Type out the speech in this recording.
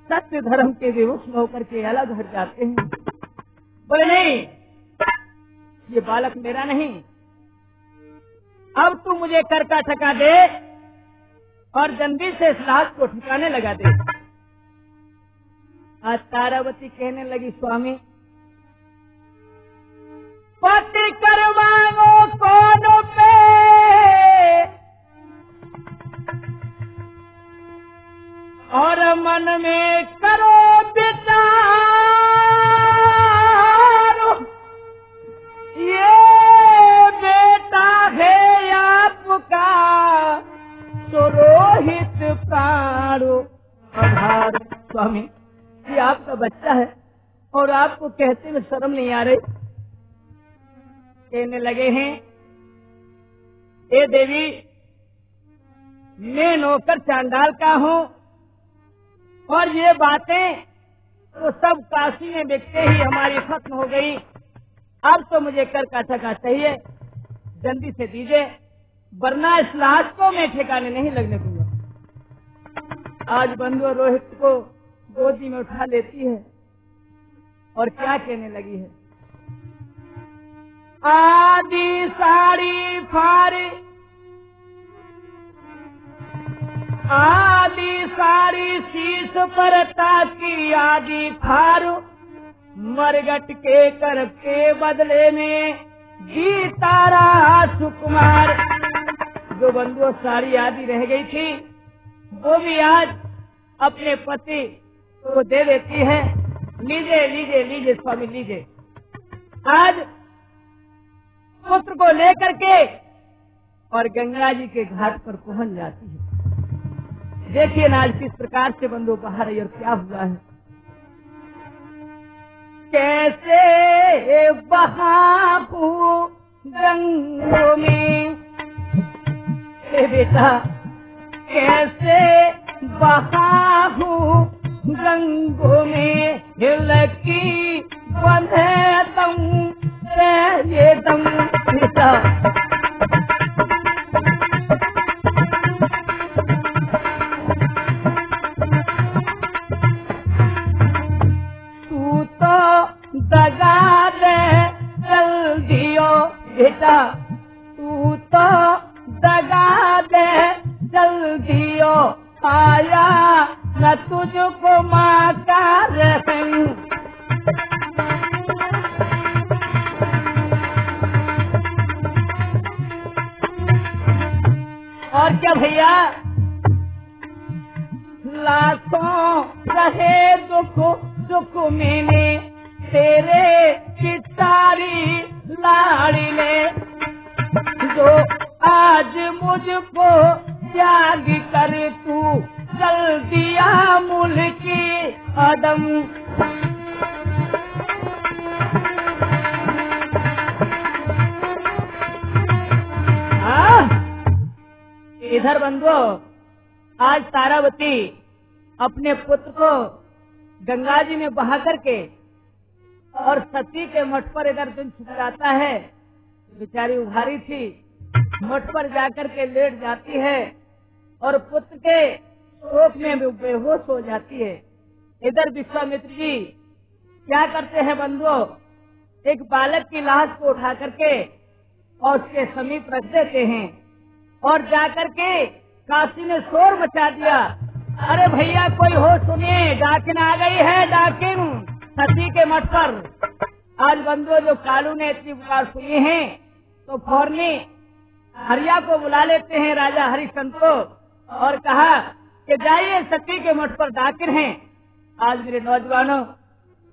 सत्य धर्म के विमुख होकर के अलग हट जाते हैं। बोले नहीं, ये बालक मेरा नहीं, अब तू मुझे कर का ठका दे और जल्दी से इस लाश को ठिकाने लगा दे। आज तारावती कहने लगी, स्वामी पति करवाओ कौन पे, और मन में करो विचार, ये बेटा है आपका सुरोहित प्राणो आधार। स्वामी, ये आपका बच्चा है और आपको कहते हुए शर्म नहीं आ रही। कहने लगे हैं, ए देवी, मैं नौकर चांडाल का हूँ और ये बातें तो सब काशी में बिकते ही हमारी खत्म हो गई। अब तो मुझे कर का ठका चाहिए, जल्दी से दीजिए, वरना इस लाश को मैं ठिकाने नहीं लगने दूंगा। आज बंधु रोहित को गोदी में उठा लेती है और क्या कहने लगी है, आदि साड़ी फाड़ी, आदि साड़ी शीश पर ताकी, आदि फारू मरगट के कर के बदले में जी तारा सुकुमार। जो बंधुओं साड़ी आदि रह गई थी वो भी आज अपने पति को दे देती है। लीजिए लीजिए लीजिए स्वामी लीजिए। आज पुत्र को लेकर के और गंगा जी के घाट पर पहुंच जाती है। देखिए ना आज किस प्रकार से बंधु बाहर आई और क्या हुआ है। कैसे बहाऊ गंगों में, बेटा कैसे बहाऊ गंगों में, हिलकी बंधे दम ये दम बेटा। तू तो दगा दे चल दियो बेटा, तू तो दगा दे चल दियो, आया न तुझको माँ का रहम। और क्या भैया, लाखों रहे दुख दुख मैंने तेरे पितारी लाड़ी ले, जो आज मुझको त्याग कर तू चल दिया मुल्की अदम। इधर बंधुओं, आज तारावती अपने पुत्र को गंगा जी में बहा करके और सती के मठ पर इधर दिन छुपलाता है। बेचारी उघारी थी, मठ पर जाकर के लेट जाती है और पुत्र के शोक में बेहोश हो जाती है। इधर विश्वामित्र जी क्या करते हैं बंधुओं, एक बालक की लाश को उठा करके और उसके समीप रख देते हैं और जाकर के काशी ने शोर मचा दिया। अरे भैया कोई हो सुनिए, डाकिन आ गई है, डाकिन सती के मठ पर। आज बंधुओं जो कालू ने इतनी पुकार सुनी है तो फौरनी हरिया को बुला लेते हैं, राजा हरिश्चंद्र को, और कहा कि जाइए सती के मठ पर डाकिन हैं। आज मेरे नौजवानों